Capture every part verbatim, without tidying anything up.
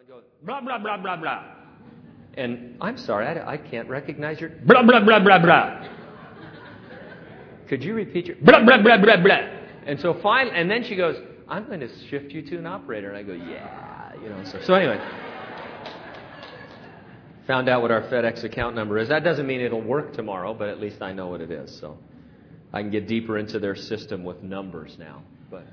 and goes, blah, blah, blah, blah, blah. And I'm sorry, I, I can't recognize your blah, blah, blah, blah, blah. Could you repeat your blah, blah, blah, blah, blah? And so finally, and then she goes, I'm going to shift you to an operator. And I go, yeah, you know. So, so anyway, found out what our FedEx account number is. That doesn't mean it'll work tomorrow, but at least I know what it is. So I can get deeper into their system with numbers now. But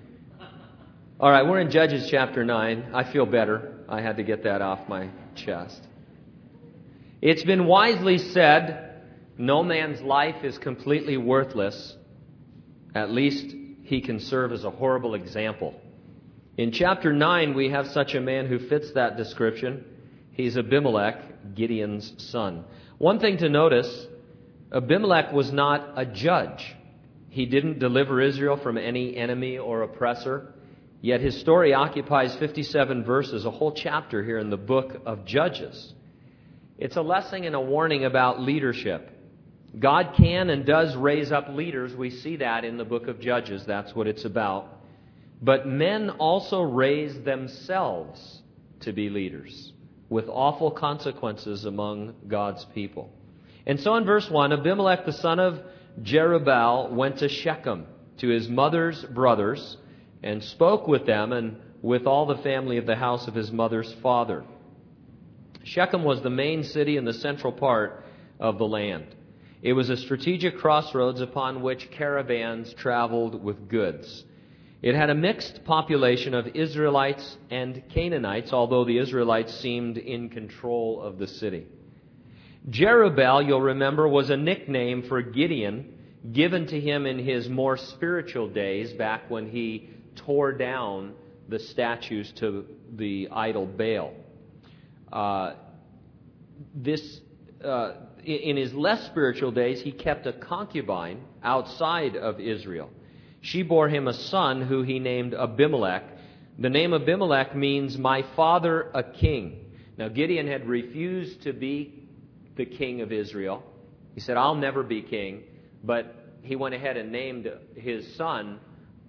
all right, we're in Judges chapter nine. I feel better. I had to get that off my chest. It's been wisely said, no man's life is completely worthless. At least he can serve as a horrible example. In chapter nine, we have such a man who fits that description. He's Abimelech, Gideon's son. One thing to notice, Abimelech was not a judge. He didn't deliver Israel from any enemy or oppressor. Yet his story occupies fifty-seven verses, a whole chapter here in the book of Judges. It's a lesson and a warning about leadership. God can and does raise up leaders. We see that in the book of Judges. That's what it's about. But men also raise themselves to be leaders with awful consequences among God's people. And so in verse one, Abimelech, the son of Jerubbaal, went to Shechem, to his mother's brothers, and spoke with them and with all the family of the house of his mother's father. Shechem was the main city in the central part of the land. It was a strategic crossroads upon which caravans traveled with goods. It had a mixed population of Israelites and Canaanites, although the Israelites seemed in control of the city. Jerubbaal, you'll remember, was a nickname for Gideon, given to him in his more spiritual days, back when he tore down the statues to the idol Baal. Uh, this, uh, in his less spiritual days, he kept a concubine outside of Israel. She bore him a son who he named Abimelech. The name Abimelech means my father a king. Now Gideon had refused to be the king of Israel. He said, I'll never be king. But he went ahead and named his son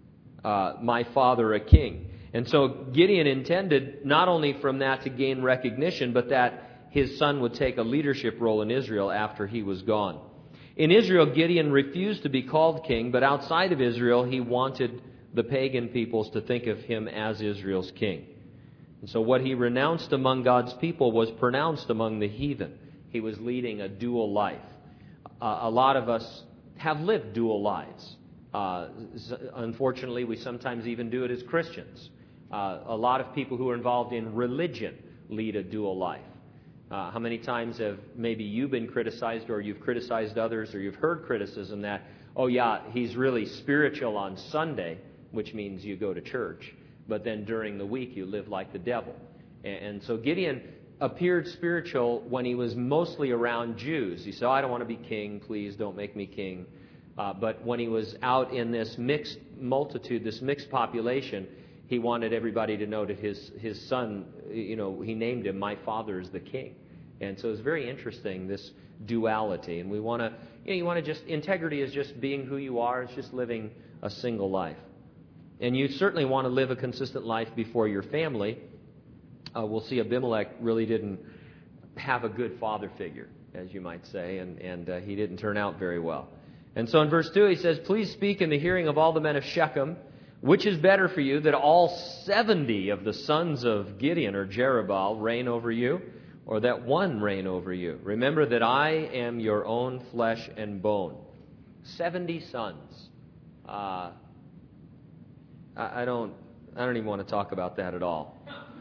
uh, my father a king. And so Gideon intended not only from that to gain recognition, but that his son would take a leadership role in Israel after he was gone. In Israel, Gideon refused to be called king, but outside of Israel, he wanted the pagan peoples to think of him as Israel's king. And so what he renounced among God's people was pronounced among the heathen. He was leading a dual life. Uh, a lot of us have lived dual lives. Uh, unfortunately, we sometimes even do it as Christians. Uh, a lot of people who are involved in religion lead a dual life. Uh, how many times have maybe you been criticized, or you've criticized others, or you've heard criticism that, oh yeah, he's really spiritual on Sunday, which means you go to church, but then during the week you live like the devil. And, and so Gideon appeared spiritual when he was mostly around Jews. He said, oh, I don't want to be king, please don't make me king. Uh, but when he was out in this mixed multitude, this mixed population, he wanted everybody to know that his, his son, you know, he named him, my father is the king. And so it's very interesting, this duality. And we want to, you know, you want to just, integrity is just being who you are. It's just living a single life. And you certainly want to live a consistent life before your family. Uh, we'll see Abimelech really didn't have a good father figure, as you might say, and, and uh, he didn't turn out very well. And so in verse two he says, please speak in the hearing of all the men of Shechem, which is better for you, that all seventy of the sons of Gideon or Jerubbaal reign over you, or that one reign over you? Remember that I am your own flesh and bone. Seventy sons. Uh, I, I don't. I don't even want to talk about that at all.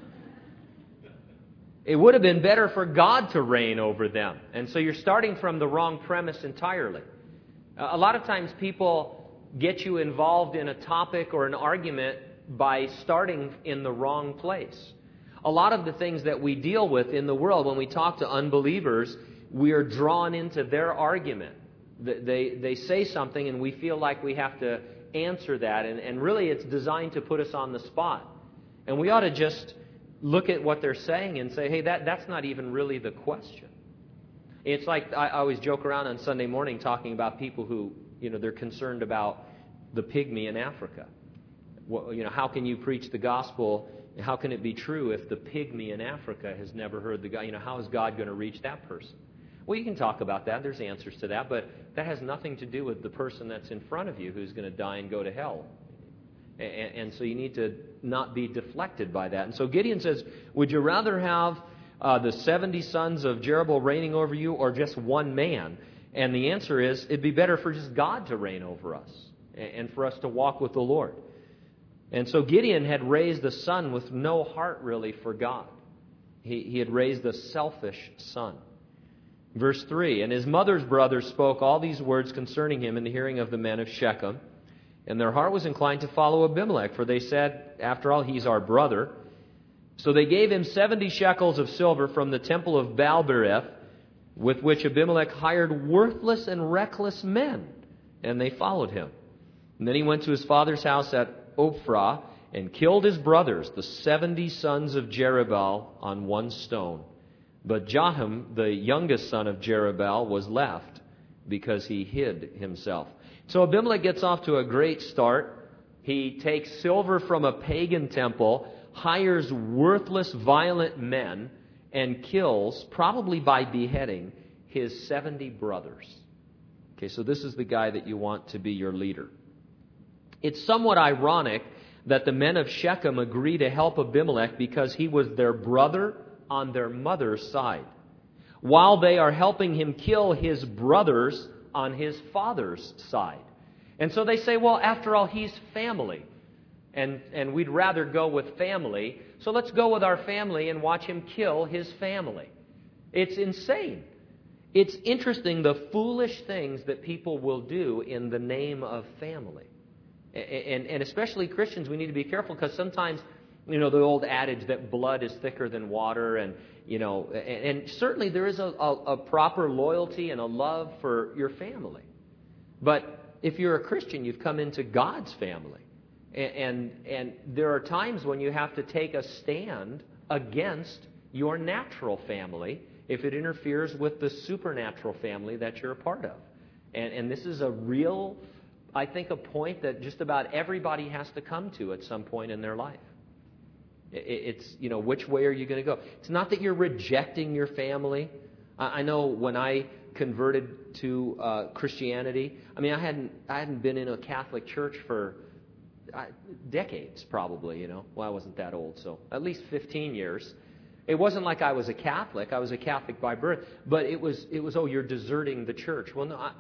It would have been better for God to reign over them, and so you're starting from the wrong premise entirely. Uh, a lot of times people get you involved in a topic or an argument by starting in the wrong place. A lot of the things that we deal with in the world, when we talk to unbelievers, we are drawn into their argument. They, they say something and we feel like we have to answer that, and, and really it's designed to put us on the spot. And we ought to just look at what they're saying and say, hey, that, that's not even really the question. It's like I always joke around on Sunday morning talking about people who, you know, they're concerned about the pygmy in Africa. Well, you know, how can you preach the gospel how can it be true if the pygmy in Africa has never heard the God? You know, how is God going to reach that person? Well, you can talk about that. There's answers to that, but that has nothing to do with the person that's in front of you who's going to die and go to hell. And, and so you need to not be deflected by that. And so Gideon says, would you rather have uh, the seventy sons of Jerubbaal reigning over you or just one man? And the answer is, it'd be better for just God to reign over us and for us to walk with the Lord. And so Gideon had raised a son with no heart really for God. He, he had raised a selfish son. Verse three, and his mother's brothers spoke all these words concerning him in the hearing of the men of Shechem. And their heart was inclined to follow Abimelech, for they said, after all, he's our brother. So they gave him seventy shekels of silver from the temple of Baal-berith, with which Abimelech hired worthless and reckless men. And they followed him. And then he went to his father's house at Ophrah and killed his brothers, the seventy sons of Jerubbaal, on one stone. But Jotham, the youngest son of Jerubbaal, was left because he hid himself. So Abimelech gets off to a great start. He takes silver from a pagan temple, hires worthless, violent men, and kills, probably by beheading, his seventy brothers. Okay, so this is the guy that you want to be your leader. It's somewhat ironic that the men of Shechem agree to help Abimelech because he was their brother on their mother's side, while they are helping him kill his brothers on his father's side. And so they say, well, after all, he's family. And, and we'd rather go with family. So let's go with our family and watch him kill his family. It's insane. It's interesting the foolish things that people will do in the name of family. And, and especially Christians, we need to be careful because sometimes, you know, the old adage that blood is thicker than water, and, you know, and, and certainly there is a, a, a proper loyalty and a love for your family. But if you're a Christian, you've come into God's family. And, and, and there are times when you have to take a stand against your natural family if it interferes with the supernatural family that you're a part of. And, and this is a real, I think, a point that just about everybody has to come to at some point in their life. It's, you know, which way are you going to go? It's not that you're rejecting your family. I know when I converted to uh, Christianity, I mean, I hadn't I hadn't been in a Catholic church for uh, decades, probably. You know, well, I wasn't that old, so at least fifteen years. It wasn't like I was a Catholic. I was a Catholic by birth, but it was it was oh, you're deserting the church. Well, no, I,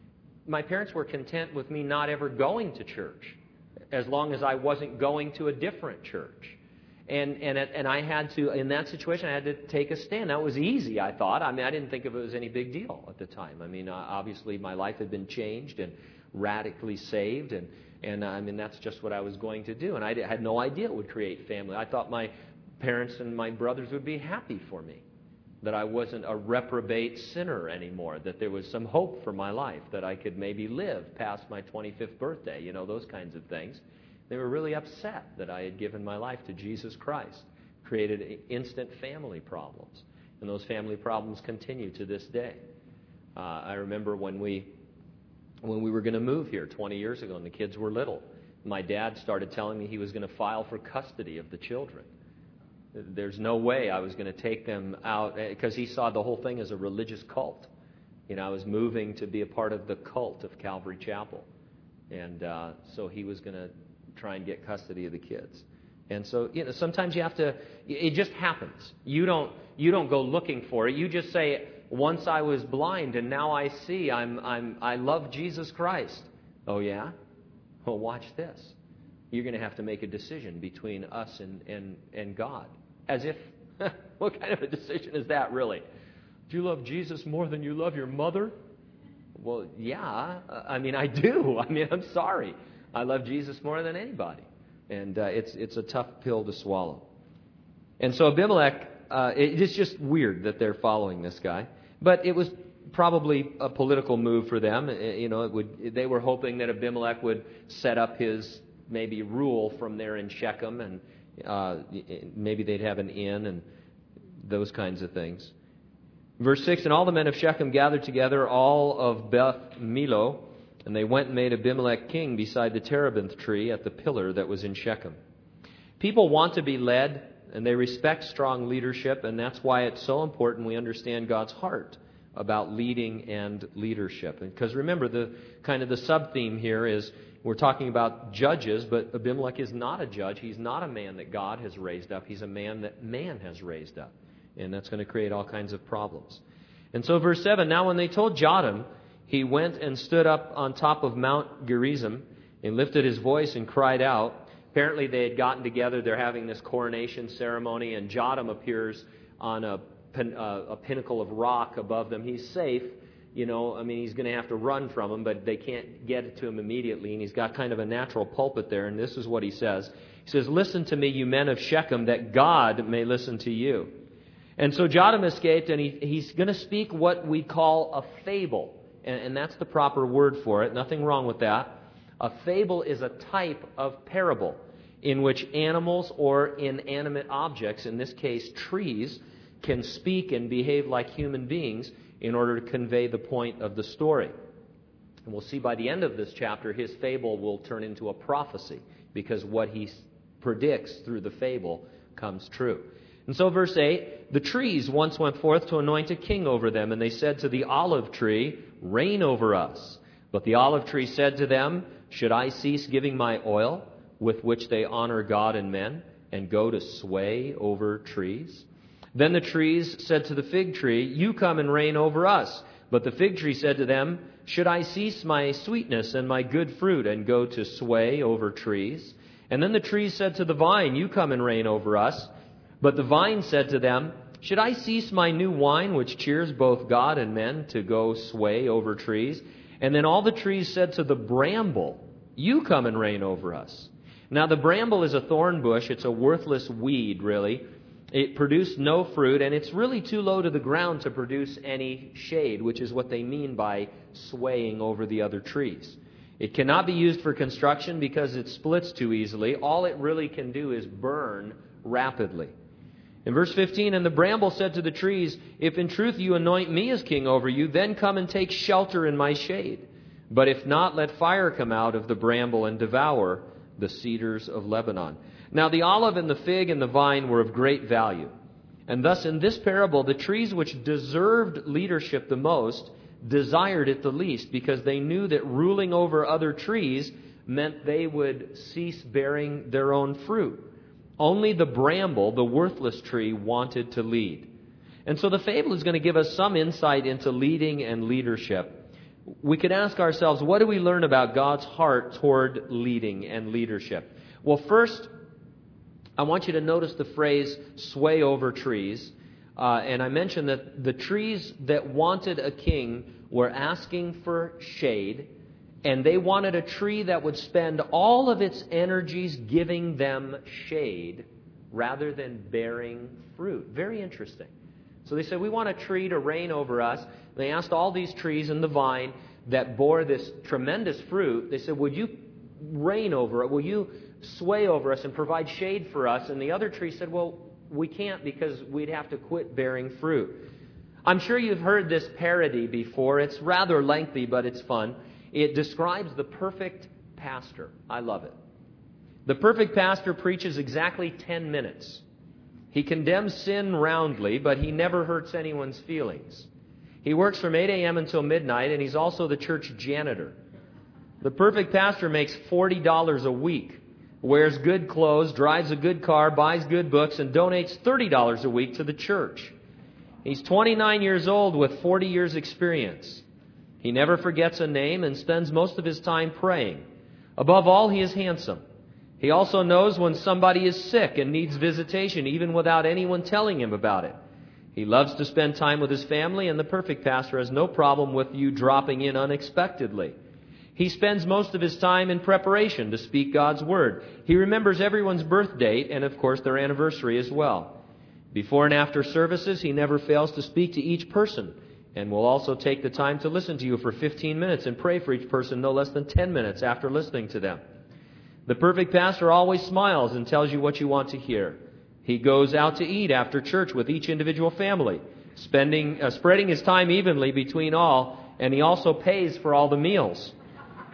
my parents were content with me not ever going to church, as long as I wasn't going to a different church. And and and I had to, in that situation, I had to take a stand. That was easy, I thought. I mean, I didn't think of it as any big deal at the time. I mean, uh, obviously my life had been changed and radically saved, and and uh, I mean that's just what I was going to do. And I had no idea it would create family. I thought my parents and my brothers would be happy for me, that I wasn't a reprobate sinner anymore, that there was some hope for my life, that I could maybe live past my twenty-fifth birthday. You know, those kinds of things. They were really upset that I had given my life to Jesus Christ, created instant family problems. And those family problems continue to this day. Uh, I remember when we when we were going to move here twenty years ago and the kids were little, my dad started telling me he was going to file for custody of the children. There's no way I was going to take them out, because he saw the whole thing as a religious cult. You know, I was moving to be a part of the cult of Calvary Chapel. And uh, so he was going to try and get custody of the kids. And so, you know, sometimes you have to, it just happens. You don't you don't go looking for it. You just say, once I was blind and now I see. I'm I'm I love Jesus Christ. Oh yeah? Well, watch this. You're going to have to make a decision between us and, and, and God. As if, what kind of a decision is that really? Do you love Jesus more than you love your mother? Well, yeah. I mean, I do. I mean, I'm sorry. I love Jesus more than anybody. And uh, it's it's a tough pill to swallow. And so Abimelech, uh, it is just weird that they're following this guy. But it was probably a political move for them. You know, it would. They were hoping that Abimelech would set up his maybe rule from there in Shechem, and uh, maybe they'd have an inn and those kinds of things. Verse six, and all the men of Shechem gathered together, all of Beth Millo, and they went and made Abimelech king beside the terebinth tree at the pillar that was in Shechem. People want to be led, and they respect strong leadership, and that's why it's so important we understand God's heart about leading and leadership. Because remember, the kind of the sub-theme here is we're talking about judges, but Abimelech is not a judge. He's not a man that God has raised up. He's a man that man has raised up. And that's going to create all kinds of problems. And so verse seven, now when they told Jotham, he went and stood up on top of Mount Gerizim and lifted his voice and cried out. Apparently they had gotten together. They're having this coronation ceremony, and Jotham appears on a, pin, uh, a pinnacle of rock above them. He's safe. You know, I mean, he's going to have to run from him, but they can't get to him immediately. And he's got kind of a natural pulpit there, and this is what he says. He says, listen to me, you men of Shechem, that God may listen to you. And so Jotham escaped, and he, he's going to speak what we call a fable. And, and that's the proper word for it. Nothing wrong with that. A fable is a type of parable in which animals or inanimate objects, in this case trees, can speak and behave like human beings in order to convey the point of the story. And we'll see by the end of this chapter, his fable will turn into a prophecy, because what he predicts through the fable comes true. And so verse eight, the trees once went forth to anoint a king over them, and they said to the olive tree, reign over us. But the olive tree said to them, should I cease giving my oil, with which they honor God and men, and go to sway over trees? Then the trees said to the fig tree, you come and reign over us. But the fig tree said to them, should I cease my sweetness and my good fruit, and go to sway over trees? And then the trees said to the vine, you come and reign over us. But the vine said to them, should I cease my new wine, which cheers both God and men, to go sway over trees? And then all the trees said to the bramble, you come and reign over us. Now the bramble is a thorn bush. It's a worthless weed, really. It produced no fruit, and it's really too low to the ground to produce any shade, which is what they mean by swaying over the other trees. It cannot be used for construction because it splits too easily. All it really can do is burn rapidly. In verse fifteen, and the bramble said to the trees, if in truth you anoint me as king over you, then come and take shelter in my shade. But if not, let fire come out of the bramble and devour the cedars of Lebanon. Now the olive and the fig and the vine were of great value. And thus in this parable, the trees which deserved leadership the most desired it the least, because they knew that ruling over other trees meant they would cease bearing their own fruit. Only the bramble, the worthless tree, wanted to lead. And so the fable is going to give us some insight into leading and leadership. We could ask ourselves, what do we learn about God's heart toward leading and leadership? Well, first, I want you to notice the phrase, sway over trees. Uh, and I mentioned that the trees that wanted a king were asking for shade, and they wanted a tree that would spend all of its energies giving them shade rather than bearing fruit. Very interesting. So they said, we want a tree to reign over us. They asked all these trees in the vine that bore this tremendous fruit. They said, would you reign over it? Will you sway over us and provide shade for us? And the other tree said, well, we can't, because we'd have to quit bearing fruit. I'm sure you've heard this parody before. It's rather lengthy, but it's fun. It describes the perfect pastor. I love it. The perfect pastor preaches exactly ten minutes. He condemns sin roundly, but he never hurts anyone's feelings. He works from eight a.m. until midnight, and he's also the church janitor. The perfect pastor makes forty dollars a week, wears good clothes, drives a good car, buys good books, and donates thirty dollars a week to the church. He's twenty-nine years old with forty years experience. He never forgets a name and spends most of his time praying. Above all, he is handsome. He also knows when somebody is sick and needs visitation, even without anyone telling him about it. He loves to spend time with his family, and the perfect pastor has no problem with you dropping in unexpectedly. He spends most of his time in preparation to speak God's word. He remembers everyone's birth date and, of course, their anniversary as well. Before and after services, he never fails to speak to each person, and will also take the time to listen to you for fifteen minutes and pray for each person no less than ten minutes after listening to them. The perfect pastor always smiles and tells you what you want to hear. He goes out to eat after church with each individual family, spending, uh, spreading his time evenly between all, and he also pays for all the meals.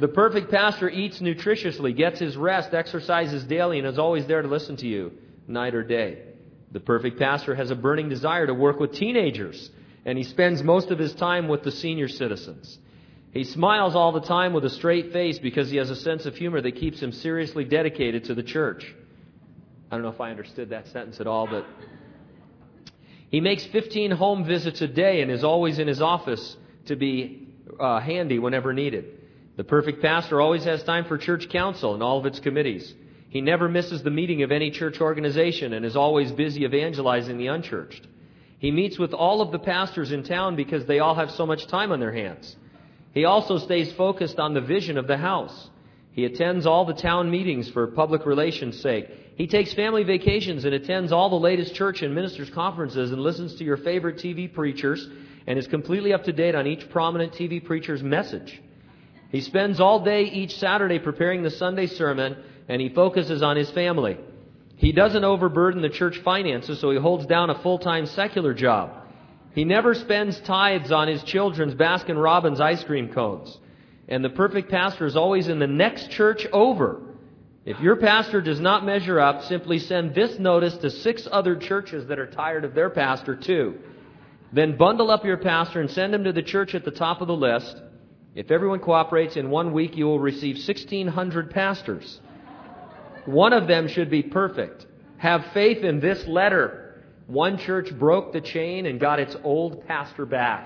The perfect pastor eats nutritiously, gets his rest, exercises daily, and is always there to listen to you, night or day. The perfect pastor has a burning desire to work with teenagers, and he spends most of his time with the senior citizens. He smiles all the time with a straight face because he has a sense of humor that keeps him seriously dedicated to the church. I don't know if I understood that sentence at all, but he makes fifteen home visits a day and is always in his office to be uh, handy whenever needed. The perfect pastor always has time for church council and all of its committees. He never misses the meeting of any church organization and is always busy evangelizing the unchurched. He meets with all of the pastors in town because they all have so much time on their hands. He also stays focused on the vision of the house. He attends all the town meetings for public relations' sake. He takes family vacations and attends all the latest church and ministers' conferences and listens to your favorite T V preachers and is completely up to date on each prominent T V preacher's message. He spends all day each Saturday preparing the Sunday sermon, and he focuses on his family. He doesn't overburden the church finances, so he holds down a full-time secular job. He never spends tithes on his children's Baskin-Robbins ice cream cones. And the perfect pastor is always in the next church over. If your pastor does not measure up, simply send this notice to six other churches that are tired of their pastor too. Then bundle up your pastor and send him to the church at the top of the list. If everyone cooperates, in one week you will receive sixteen hundred pastors. One of them should be perfect. Have faith in this letter. One church broke the chain and got its old pastor back.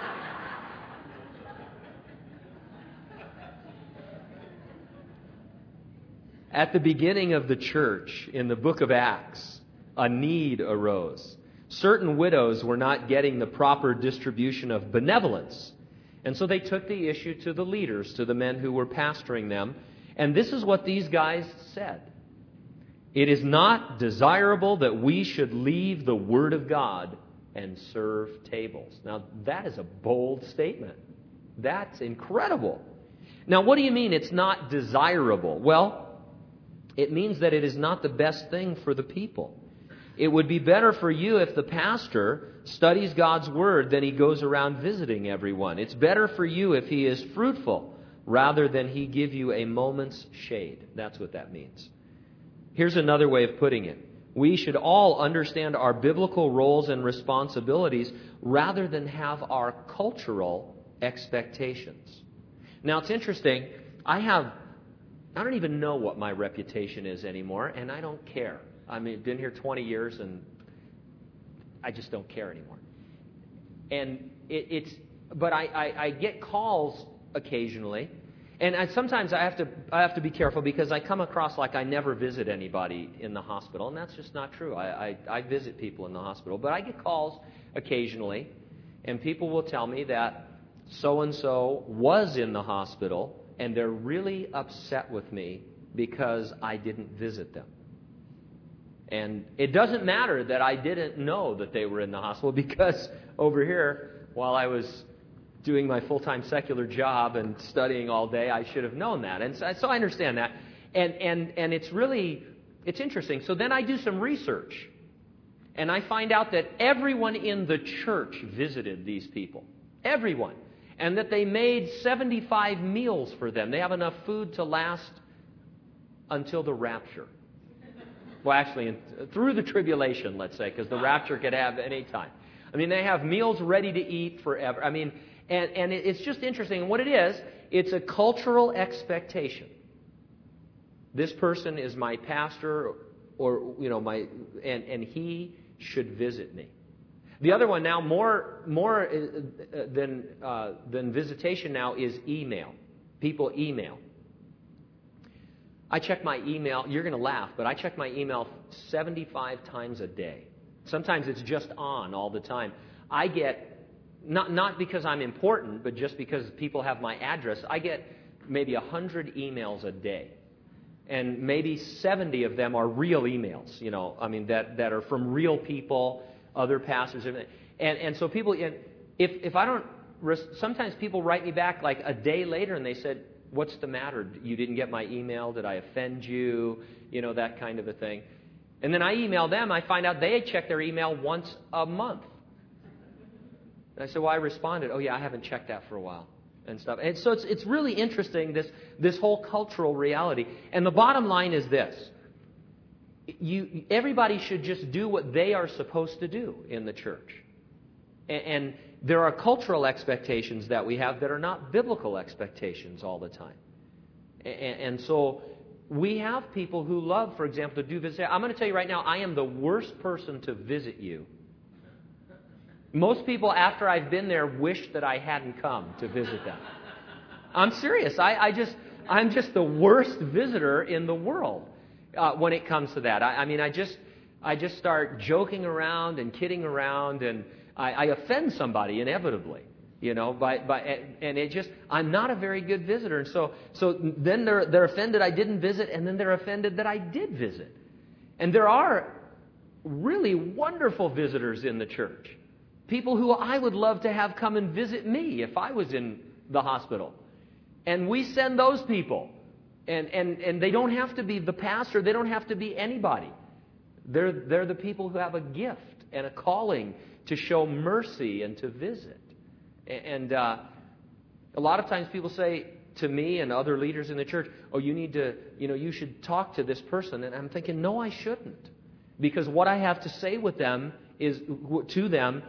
At the beginning of the church, in the book of Acts, a need arose. Certain widows were not getting the proper distribution of benevolence. And so they took the issue to the leaders, to the men who were pastoring them. And this is what these guys said. It is not desirable that we should leave the Word of God and serve tables. Now, that is a bold statement. That's incredible. Now, what do you mean it's not desirable? Well, it means that it is not the best thing for the people. It would be better for you if the pastor studies God's Word than he goes around visiting everyone. It's better for you if he is fruitful rather than he give you a moment's shade. That's what that means. Here's another way of putting it. We should all understand our biblical roles and responsibilities rather than have our cultural expectations. Now, it's interesting. I have, I don't even know what my reputation is anymore, and I don't care. I mean, I've been here twenty years, and I just don't care anymore. And it, it's, but I, I, I get calls occasionally. And I, sometimes I have to I have to be careful because I come across like I never visit anybody in the hospital, and that's just not true. I, I, I visit people in the hospital, but I get calls occasionally, and people will tell me that so-and-so was in the hospital, and they're really upset with me because I didn't visit them. And it doesn't matter that I didn't know that they were in the hospital because over here, while I was doing my full-time secular job and studying all day, I should have known that. And so, so I understand that. And, and, and it's really, it's interesting. So then I do some research. And I find out that everyone in the church visited these people. Everyone. And that they made seventy-five meals for them. They have enough food to last until the rapture. Well, actually, through the tribulation, let's say, because the rapture could have any time. I mean, they have meals ready to eat forever. I mean, and, and it's just interesting. And what it is, it's a cultural expectation. This person is my pastor, or, you know, my, and, and he should visit me. The other one now, more more than uh, than visitation now, is email. People email. I check my email. You're going to laugh, but I check my email seventy-five times a day. Sometimes it's just on all the time. I get, not not because I'm important, but just because people have my address, I get maybe one hundred emails a day. And maybe seventy of them are real emails, you know, I mean, that, that are from real people, other pastors. And, and so people, if, if I don't, sometimes people write me back like a day later and they said, what's the matter? You didn't get my email? Did I offend you? You know, that kind of a thing. And then I email them. I find out they check their email once a month. And I said, well, I responded, oh, yeah, I haven't checked that for a while. and stuff. And so it's it's really interesting, this this whole cultural reality. And the bottom line is this. You everybody should just do what they are supposed to do in the church. And, and there are cultural expectations that we have that are not biblical expectations all the time. And, and so we have people who love, for example, to do visit. I'm going to tell you right now, I am the worst person to visit you. Most people, after I've been there, wish that I hadn't come to visit them. I'm serious. I, I just, I'm just the worst visitor in the world uh, when it comes to that. I, I mean, I just, I just start joking around and kidding around, and I, I offend somebody inevitably. You know, by, by, and it just, I'm not a very good visitor. And so, so then they're, they're offended I didn't visit, and then they're offended that I did visit. And there are really wonderful visitors in the church. People who I would love to have come and visit me if I was in the hospital. And we send those people. And, and, and they don't have to be the pastor. They don't have to be anybody. They're, they're the people who have a gift and a calling to show mercy and to visit. And uh, a lot of times people say to me and other leaders in the church, oh, you need to, you know, you should talk to this person. And I'm thinking, no, I shouldn't. Because what I have to say with them is, to them,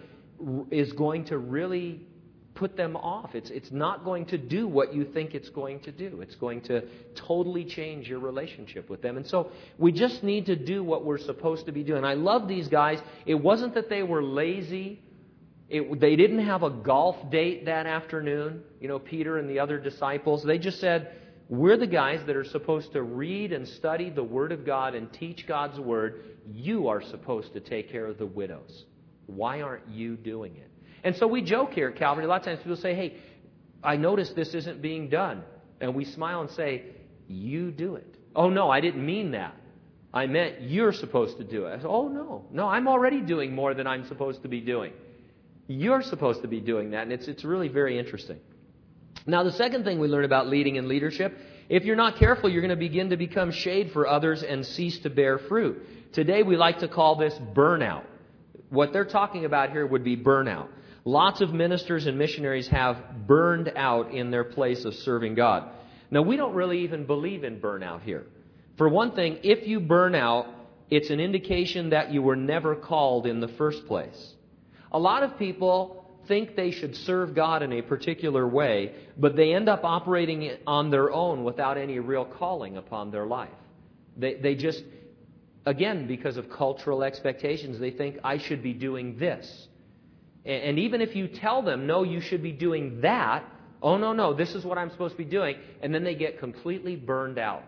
is going to really put them off. It's, it's not going to do what you think it's going to do. It's going to totally change your relationship with them. And so we just need to do what we're supposed to be doing. I love these guys. It wasn't that they were lazy. It, they didn't have a golf date that afternoon, you know, Peter and the other disciples. They just said, we're the guys that are supposed to read and study the Word of God and teach God's Word. You are supposed to take care of the widows. Why aren't you doing it? And so we joke here at Calvary. A lot of times people say, hey, I noticed this isn't being done. And we smile and say, you do it. Oh, no, I didn't mean that. I meant you're supposed to do it. I said, oh, no, no, I'm already doing more than I'm supposed to be doing. You're supposed to be doing that, and it's it's really very interesting. Now, the second thing we learn about leading and leadership, if you're not careful, you're going to begin to become shade for others and cease to bear fruit. Today, we like to call this burnout. What they're talking about here would be burnout. Lots of ministers and missionaries have burned out in their place of serving God. Now, we don't really even believe in burnout here. For one thing, if you burn out, it's an indication that you were never called in the first place. A lot of people think they should serve God in a particular way, but they end up operating on their own without any real calling upon their life. They they just, again, because of cultural expectations, they think, I should be doing this. And, and even if you tell them, no, you should be doing that, oh, no, no, this is what I'm supposed to be doing, and then they get completely burned out.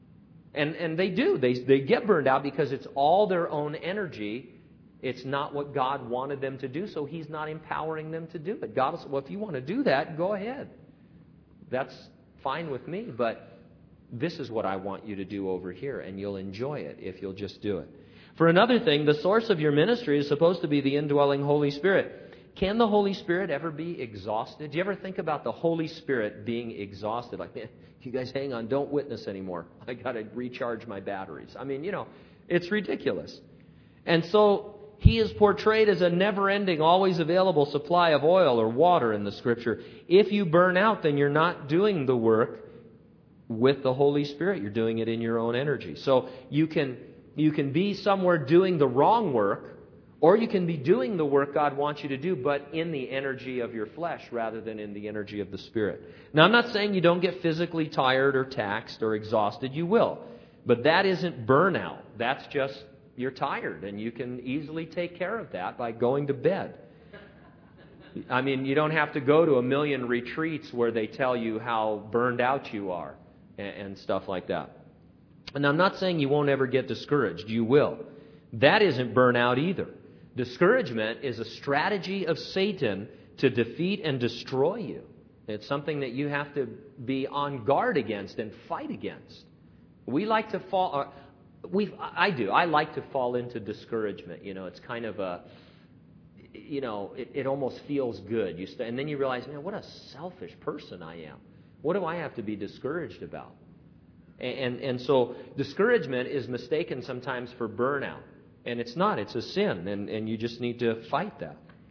And and they do. They, they get burned out because it's all their own energy. It's not what God wanted them to do, so He's not empowering them to do it. God will say, well, if you want to do that, go ahead. That's fine with me, but this is what I want you to do over here, and you'll enjoy it if you'll just do it. For another thing, the source of your ministry is supposed to be the indwelling Holy Spirit. Can the Holy Spirit ever be exhausted? Do you ever think about the Holy Spirit being exhausted? Like, man, you guys hang on, don't witness anymore. I got to recharge my batteries. I mean, you know, it's ridiculous. And so He is portrayed as a never-ending, always available supply of oil or water in the Scripture. If you burn out, then you're not doing the work with the Holy Spirit. You're doing it in your own energy. So you can you can be somewhere doing the wrong work, or you can be doing the work God wants you to do, but in the energy of your flesh rather than in the energy of the Spirit. Now, I'm not saying you don't get physically tired or taxed or exhausted. You will. But that isn't burnout. That's just you're tired, and you can easily take care of that by going to bed. I mean, you don't have to go to a million retreats where they tell you how burned out you are and, and stuff like that. And I'm not saying you won't ever get discouraged. You will. That isn't burnout either. Discouragement is a strategy of Satan to defeat and destroy you. It's something that you have to be on guard against and fight against. We like to fall... Uh, We, I do. I like to fall into discouragement. You know, it's kind of a, you know, it, it almost feels good. You st- and then you realize, man, what a selfish person I am. What do I have to be discouraged about? And, and and so discouragement is mistaken sometimes for burnout, and it's not. It's a sin, and and you just need to fight that.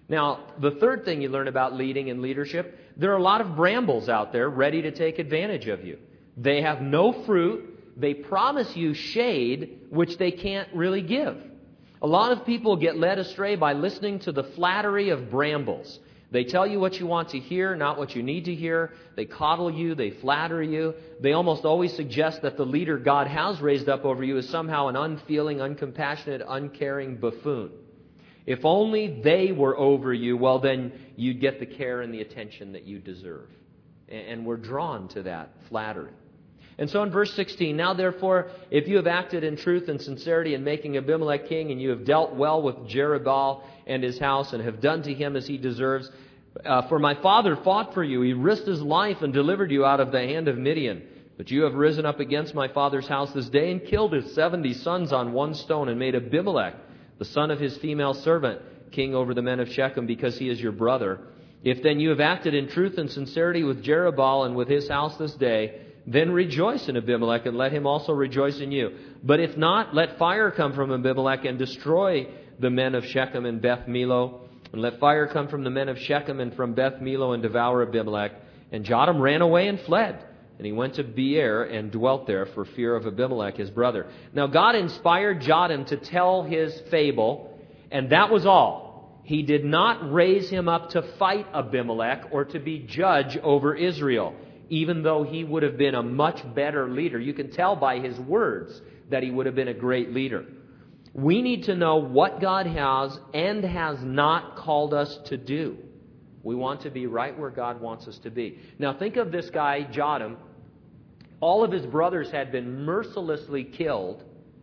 Now, the third thing you learn about leading and leadership, there are a lot of brambles out there ready to take advantage of you. They have no fruit. They promise you shade, which they can't really give. A lot of people get led astray by listening to the flattery of brambles. They tell you what you want to hear, not what you need to hear. They coddle you. They flatter you. They almost always suggest that the leader God has raised up over you is somehow an unfeeling, uncompassionate, uncaring buffoon. If only they were over you, well, then you'd get the care and the attention that you deserve. And we're drawn to that flattery. And so in verse sixteen, now therefore, if you have acted in truth and sincerity in making Abimelech king, and you have dealt well with Jerubbaal and his house, and have done to him as he deserves, uh, for my father fought for you, he risked his life and delivered you out of the hand of Midian. But you have risen up against my father's house this day, and killed his seventy sons on one stone, and made Abimelech, the son of his female servant, king over the men of Shechem, because he is your brother. If then you have acted in truth and sincerity with Jerubbaal and with his house this day, then rejoice in Abimelech, and let him also rejoice in you. But if not, let fire come from Abimelech and destroy the men of Shechem and Beth Millo. And let fire come from the men of Shechem and from Beth Millo and devour Abimelech. And Jotham ran away and fled. And he went to Beer and dwelt there for fear of Abimelech, his brother. Now God inspired Jotham to tell his fable, and that was all. He did not raise him up to fight Abimelech or to be judge over Israel, even though he would have been a much better leader. You can tell by his words that he would have been a great leader. We need to know what God has and has not called us to do. We want to be right where God wants us to be. Now think of this guy, Jotham. All of his brothers had been mercilessly killed.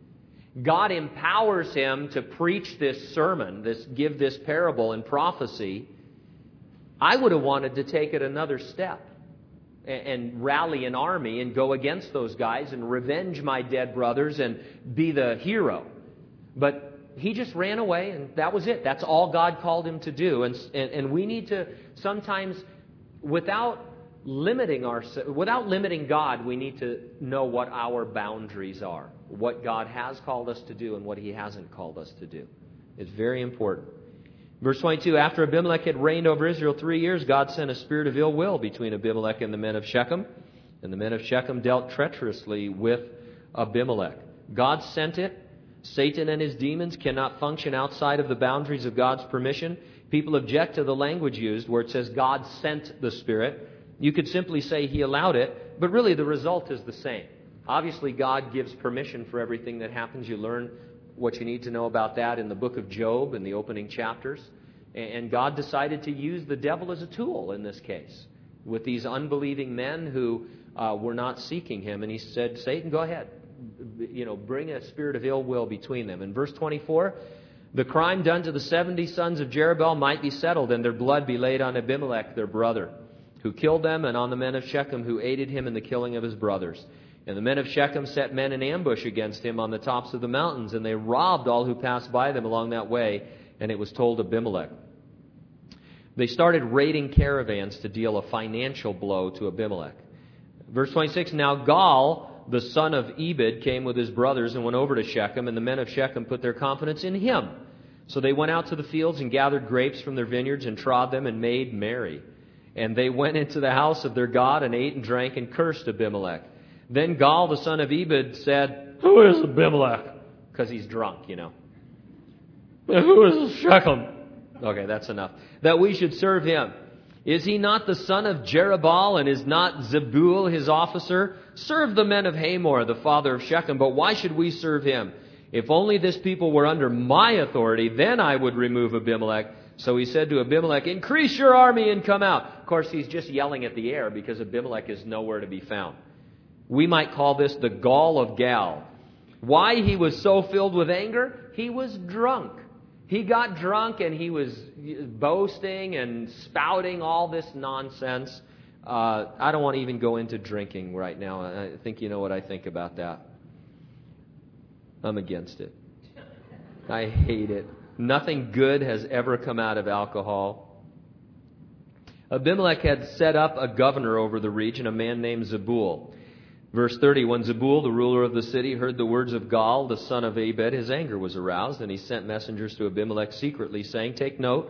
God empowers him to preach this sermon, this give this parable and prophecy. I would have wanted to take it another step and rally an army and go against those guys and revenge my dead brothers and be the hero. But he just ran away, and that was it. That's all God called him to do. And, and, and we need to sometimes, without limiting our, without limiting God, we need to know what our boundaries are, what God has called us to do and what He hasn't called us to do. It's very important. Verse twenty-two, after Abimelech had reigned over Israel three years, God sent a spirit of ill will between Abimelech and the men of Shechem. And the men of Shechem dealt treacherously with Abimelech. God sent it. Satan and his demons cannot function outside of the boundaries of God's permission. People object to the language used where it says God sent the spirit. You could simply say He allowed it, but really the result is the same. Obviously, God gives permission for everything that happens. You learn what you need to know about that in the book of Job in the opening chapters. And God decided to use the devil as a tool in this case with these unbelieving men who uh, were not seeking Him. And He said, Satan, go ahead. You know, bring a spirit of ill will between them. In verse twenty-four, the crime done to the seventy sons of Jerubbaal might be settled, and their blood be laid on Abimelech, their brother, who killed them, and on the men of Shechem, who aided him in the killing of his brothers. And the men of Shechem set men in ambush against him on the tops of the mountains, and they robbed all who passed by them along that way, and it was told Abimelech. They started raiding caravans to deal a financial blow to Abimelech. Verse twenty-six, now Gaal, the son of Ebed, came with his brothers and went over to Shechem, and the men of Shechem put their confidence in him. So they went out to the fields and gathered grapes from their vineyards and trod them and made merry. And they went into the house of their God and ate and drank and cursed Abimelech. Then Gaal, the son of Ebed, said, who is Abimelech? Because he's drunk, you know. Who is Shechem? Okay, that's enough. That we should serve him. Is he not the son of Jerubbaal, and is not Zebul his officer? Serve the men of Hamor, the father of Shechem, but why should we serve him? If only this people were under my authority, then I would remove Abimelech. So he said to Abimelech, increase your army and come out. Of course, he's just yelling at the air because Abimelech is nowhere to be found. We might call this the gall of Gal. Why he was so filled with anger? He was drunk. He got drunk and he was boasting and spouting all this nonsense. Uh, I don't want to even go into drinking right now. I think you know what I think about that. I'm against it. I hate it. Nothing good has ever come out of alcohol. Abimelech had set up a governor over the region, a man named Zebul. Verse thirty, when Zebul, the ruler of the city, heard the words of Gaal, the son of Ebed, his anger was aroused, and he sent messengers to Abimelech secretly, saying, take note,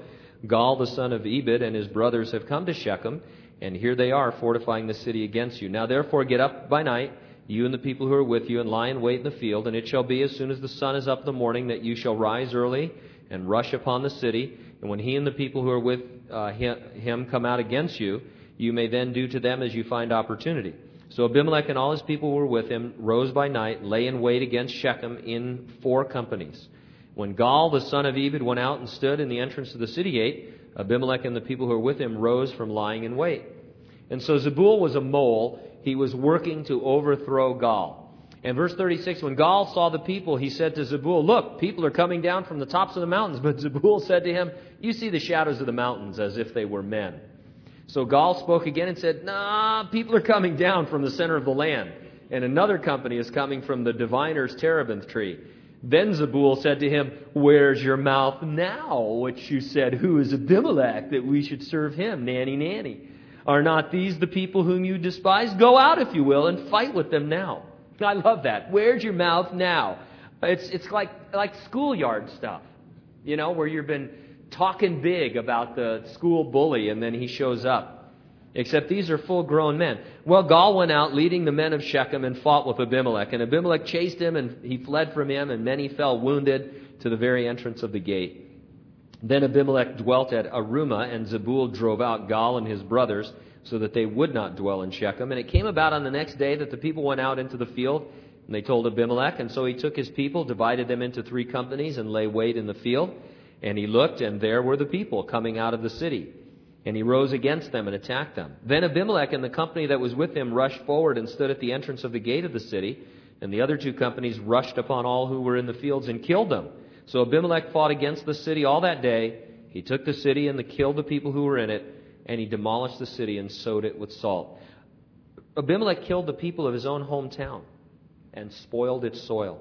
Gaal the son of Ebed and his brothers have come to Shechem, and here they are fortifying the city against you. Now therefore get up by night, you and the people who are with you, and lie in wait in the field. And it shall be as soon as the sun is up in the morning that you shall rise early and rush upon the city. And when he and the people who are with uh, him come out against you, you may then do to them as you find opportunity. So Abimelech and all his people who were with him rose by night, lay in wait against Shechem in four companies. When Gaal the son of Ebed went out and stood in the entrance of the city gate, Abimelech and the people who were with him rose from lying in wait. And so Zebul was a mole. He was working to overthrow Gaal. And verse thirty-six, when Gaal saw the people, he said to Zebul, look, people are coming down from the tops of the mountains. But Zebul said to him, you see the shadows of the mountains as if they were men. So Gaal spoke again and said, nah, people are coming down from the center of the land. And another company is coming from the diviner's terebinth tree. Then Zebul said to him, where's your mouth now, which you said, who is Abimelech, that we should serve him? Nanny, nanny. Are not these the people whom you despise? Go out, if you will, and fight with them now. I love that. Where's your mouth now? It's it's like like schoolyard stuff, you know, where you've been talking big about the school bully, and then he shows up. Except these are full-grown men. Well, Gaal went out leading the men of Shechem and fought with Abimelech. And Abimelech chased him, and he fled from him, and many fell wounded to the very entrance of the gate. Then Abimelech dwelt at Arumah, and Zebul drove out Gaal and his brothers, so that they would not dwell in Shechem. And it came about on the next day that the people went out into the field, and they told Abimelech. And so he took his people, divided them into three companies, and lay wait in the field. And he looked, and there were the people coming out of the city. And he rose against them and attacked them. Then Abimelech and the company that was with him rushed forward and stood at the entrance of the gate of the city. And the other two companies rushed upon all who were in the fields and killed them. So Abimelech fought against the city all that day. He took the city and killed the people who were in it. And he demolished the city and sowed it with salt. Abimelech killed the people of his own hometown and spoiled its soil.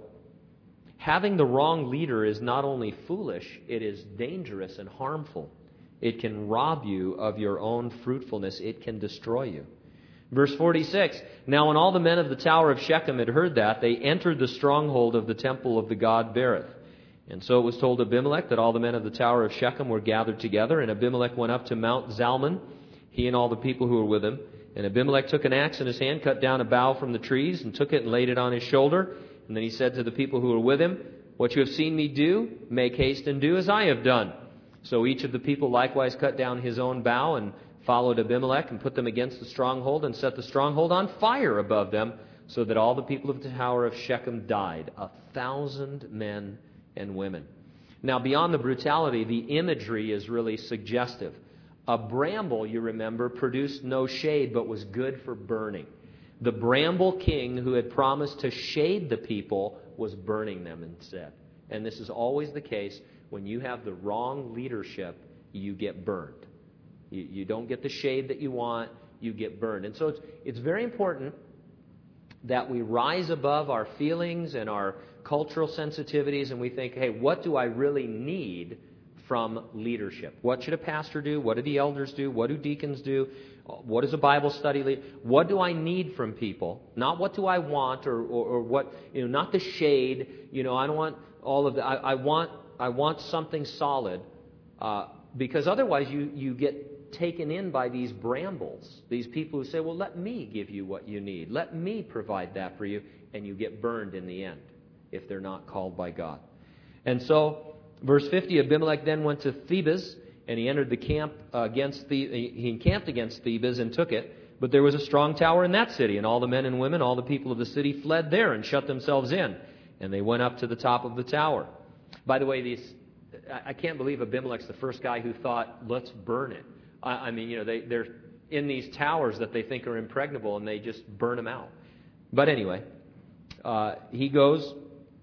Having the wrong leader is not only foolish, it is dangerous and harmful. It can rob you of your own fruitfulness. It can destroy you. Verse forty-six, now when all the men of the tower of Shechem had heard that, they entered the stronghold of the temple of the god Berith. And so it was told Abimelech that all the men of the tower of Shechem were gathered together. And Abimelech went up to Mount Zalmon, he and all the people who were with him. And Abimelech took an axe in his hand, cut down a bough from the trees, and took it and laid it on his shoulder. And then he said to the people who were with him, what you have seen me do, make haste and do as I have done. So each of the people likewise cut down his own bough and followed Abimelech and put them against the stronghold and set the stronghold on fire above them, so that all the people of the tower of Shechem died, a thousand men and women. Now, beyond the brutality, the imagery is really suggestive. A bramble, you remember, produced no shade but was good for burning. The bramble king who had promised to shade the people was burning them instead. And this is always the case. When you have the wrong leadership, you get burned. You, you don't get the shade that you want, you get burned. And so it's, it's very important that we rise above our feelings and our cultural sensitivities, and we think, hey, what do I really need from leadership? What should a pastor do? What do the elders do? What do deacons do? What does a Bible study lead? What do I need from people? Not what do I want, or, or, or what, you know, not the shade. You know, I don't want all of that. I, I want I want something solid, uh, because otherwise you, you get taken in by these brambles, these people who say, well, let me give you what you need. Let me provide that for you, and you get burned in the end if they're not called by God. And so, verse fifty, Abimelech then went to Thebez, and he entered the camp uh, against the, he encamped against Thebez and took it. But there was a strong tower in that city, and all the men and women, all the people of the city fled there and shut themselves in. And they went up to the top of the tower. By the way, these I can't believe Abimelech's the first guy who thought, let's burn it. I, I mean, you know, they, they're in these towers that they think are impregnable, and they just burn them out. But anyway, uh, he goes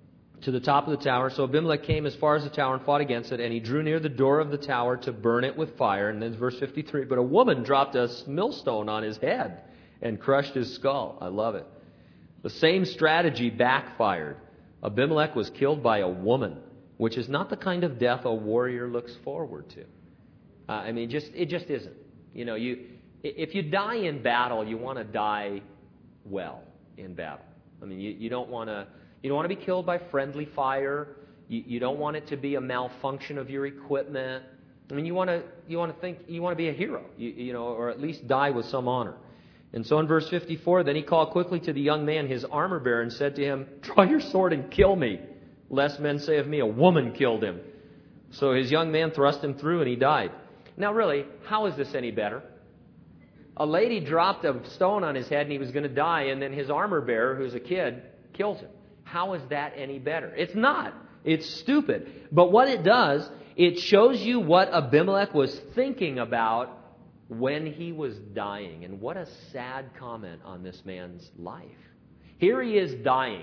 to the top of the tower. So Abimelech came as far as the tower and fought against it, and he drew near the door of the tower to burn it with fire. And then verse fifty-three, but a woman dropped a millstone on his head and crushed his skull. I love it. The same strategy backfired. Abimelech was killed by a woman, which is not the kind of death a warrior looks forward to. Uh, I mean, just it just isn't. You know, you if you die in battle, you want to die well in battle. I mean, you, you don't want to you don't want to be killed by friendly fire. You, you don't want it to be a malfunction of your equipment. I mean, you want to you want to think you want to be a hero, you, you know, or at least die with some honor. And so in verse fifty-four, then he called quickly to the young man, his armor bearer, and said to him, "Draw your sword and kill me, lest men say of me, a woman killed him." So his young man thrust him through, and he died. Now, really, how is this any better? A lady dropped a stone on his head, and he was going to die, and then his armor bearer, who's a kid, kills him. How is that any better? It's not. It's stupid. But what it does, it shows you what Abimelech was thinking about when he was dying. And what a sad comment on this man's life. Here he is dying.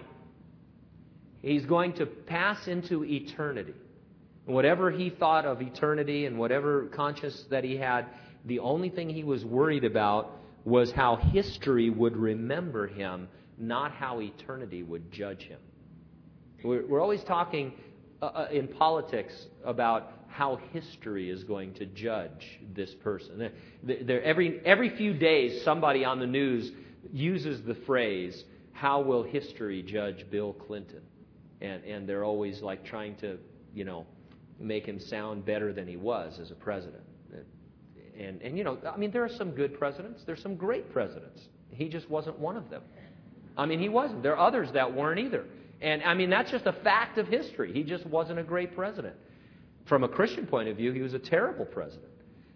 He's going to pass into eternity. Whatever he thought of eternity and whatever conscience that he had, the only thing he was worried about was how history would remember him, not how eternity would judge him. We're, we're always talking uh, in politics about how history is going to judge this person. There, there, every, every few days, somebody on the news uses the phrase, "How will history judge Bill Clinton?" And, and they're always like trying to, you know, make him sound better than he was as a president. And, and, you know, I mean, there are some good presidents. There's some great presidents. He just wasn't one of them. I mean, he wasn't. There are others that weren't either. And, I mean, that's just a fact of history. He just wasn't a great president. From a Christian point of view, he was a terrible president.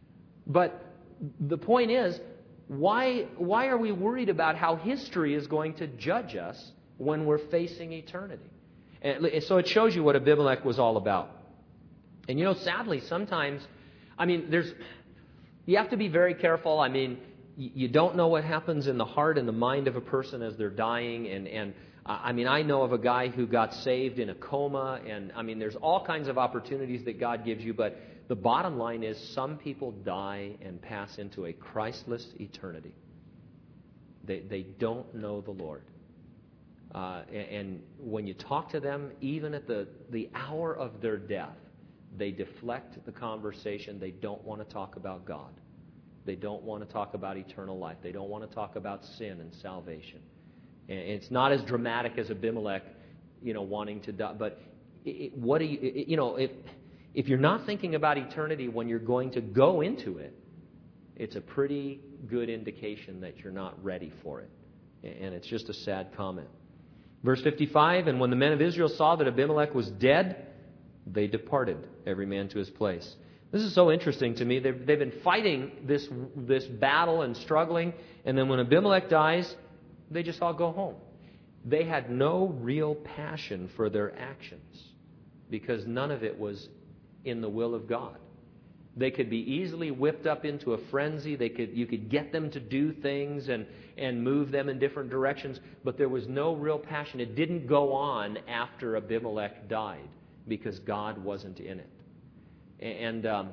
But the point is, why, why are we worried about how history is going to judge us when we're facing eternity? And so it shows you what Abimelech was all about. And, you know, sadly, sometimes, I mean, there's... You have to be very careful. I mean, you don't know what happens in the heart and the mind of a person as they're dying. And, and I mean, I know of a guy who got saved in a coma. And, I mean, there's all kinds of opportunities that God gives you. But the bottom line is some people die and pass into a Christless eternity. They, they don't know the Lord. Uh, and, and when you talk to them, even at the, the hour of their death, they deflect the conversation. They don't want to talk about God. They don't want to talk about eternal life. They don't want to talk about sin and salvation. And it's not as dramatic as Abimelech, you know, wanting to die. But it, what do you, it, you know, if if you're not thinking about eternity when you're going to go into it, it's a pretty good indication that you're not ready for it. And it's just a sad comment. Verse fifty-five, and when the men of Israel saw that Abimelech was dead, they departed, every man to his place. This is so interesting to me. They've, they've been fighting this, this battle and struggling, and then when Abimelech dies, they just all go home. They had no real passion for their actions because none of it was in the will of God. They could be easily whipped up into a frenzy. They could, you could get them to do things and, and move them in different directions, but there was no real passion. It didn't go on after Abimelech died, because God wasn't in it. And um,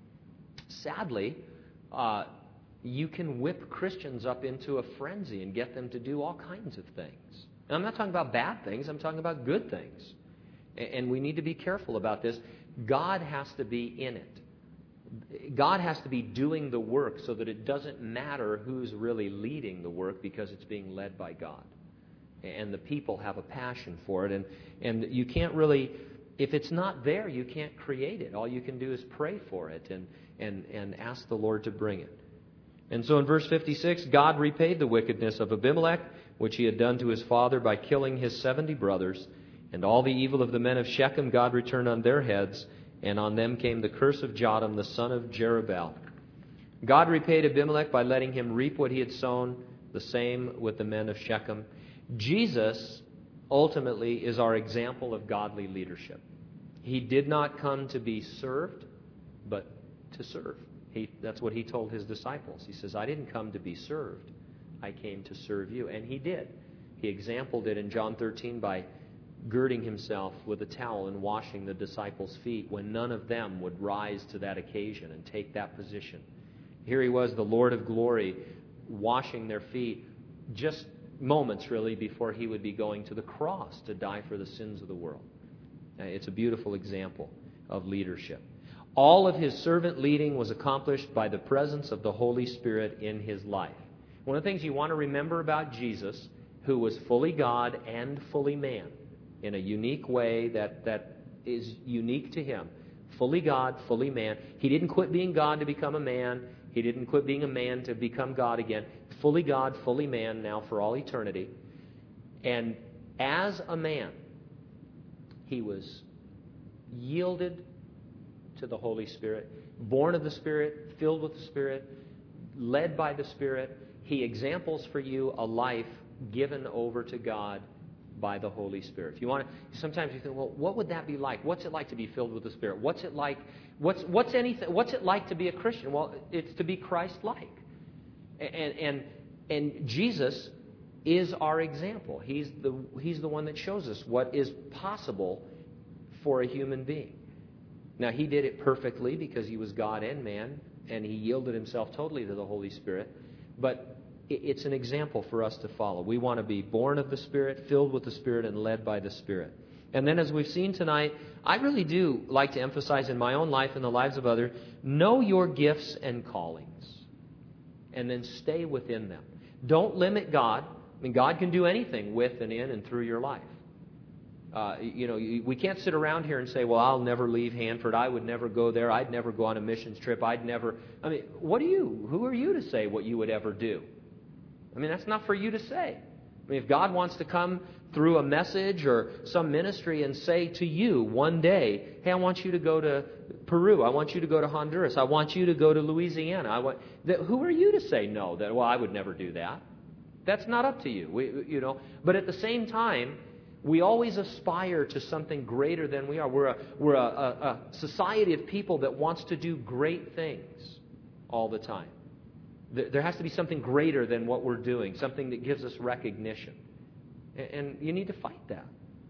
sadly, uh, you can whip Christians up into a frenzy and get them to do all kinds of things. And I'm not talking about bad things. I'm talking about good things. And we need to be careful about this. God has to be in it. God has to be doing the work so that it doesn't matter who's really leading the work because it's being led by God. And the people have a passion for it. And, and you can't really... If it's not there, you can't create it. All you can do is pray for it and, and, and ask the Lord to bring it. And so in verse fifty-six, God repaid the wickedness of Abimelech, which he had done to his father by killing his seventy brothers. And all the evil of the men of Shechem God returned on their heads, and on them came the curse of Jotham, the son of Jerubbaal. God repaid Abimelech by letting him reap what he had sown, the same with the men of Shechem. Jesus ultimately is our example of godly leadership. He did not come to be served, but to serve. He, that's what he told his disciples. He says, I didn't come to be served. I came to serve you. And he did. He exampled it in John thirteen by girding himself with a towel and washing the disciples' feet when none of them would rise to that occasion and take that position. Here he was, the Lord of glory, washing their feet just moments really before he would be going to the cross to die for the sins of the world. It's a beautiful example of leadership. All of his servant leading was accomplished by the presence of the Holy Spirit in his life. One of the things you want to remember about Jesus, who was fully God and fully man, in a unique way that, that is unique to him, fully God, fully man. He didn't quit being God to become a man. He didn't quit being a man to become God again. Fully God, fully man now for all eternity. And as a man, he was yielded to the Holy Spirit, born of the Spirit, filled with the Spirit, led by the Spirit. He examples for you a life given over to God by the Holy Spirit. If you want to, sometimes you think, well, what would that be like? What's it like to be filled with the Spirit? What's it like? What's what's anything? What's it like to be a Christian? Well, it's to be Christ-like, and and and Jesus is our example. He's the he's the one that shows us what is possible for a human being. Now, he did it perfectly because he was God and man, and he yielded himself totally to the Holy Spirit. But it's an example for us to follow. We want to be born of the Spirit, filled with the Spirit, and led by the Spirit. And then as we've seen tonight, I really do like to emphasize in my own life and the lives of others, know your gifts and callings, and then stay within them. Don't limit God. I mean, God can do anything with and in and through your life. Uh, you know, we can't sit around here and say, well, I'll never leave Hanford. I would never go there. I'd never go on a missions trip. I'd never. I mean, what are you? Who are you to say what you would ever do? I mean, that's not for you to say. I mean, if God wants to come through a message or some ministry and say to you one day, hey, I want you to go to Peru. I want you to go to Honduras. I want you to go to Louisiana. I want, that, who are you to say no? That, well, I would never do that. That's not up to you. We, you know. But at the same time, we always aspire to something greater than we are. We're a, we're a, a, a society of people that wants to do great things all the time. There has to be something greater than what we're doing, something that gives us recognition. And you need to fight that.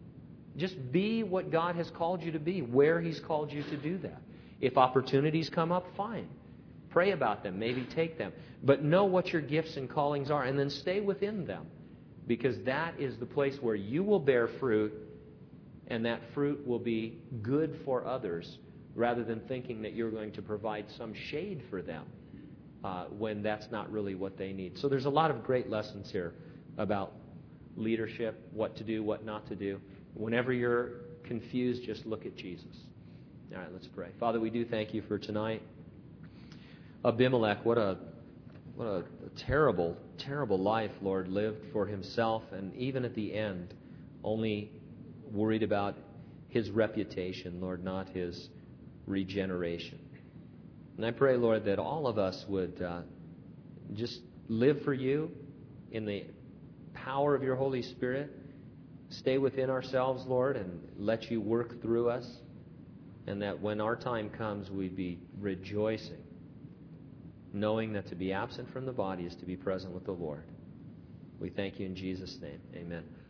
Just be what God has called you to be, where He's called you to do that. If opportunities come up, fine. Pray about them, maybe take them. But know what your gifts and callings are, and then stay within them. Because that is the place where you will bear fruit, and that fruit will be good for others, rather than thinking that you're going to provide some shade for them. Uh, when that's not really what they need. So there's a lot of great lessons here about leadership, what to do, what not to do. Whenever you're confused, just look at Jesus. All right, let's pray. Father, we do thank you for tonight. Abimelech, what a what a terrible, terrible life, Lord, lived for himself, and even at the end, only worried about his reputation, Lord, not his regeneration. And I pray, Lord, that all of us would uh, just live for you in the power of your Holy Spirit. Stay within ourselves, Lord, and let you work through us. And that when our time comes, we'd be rejoicing, knowing that to be absent from the body is to be present with the Lord. We thank you in Jesus' name. Amen.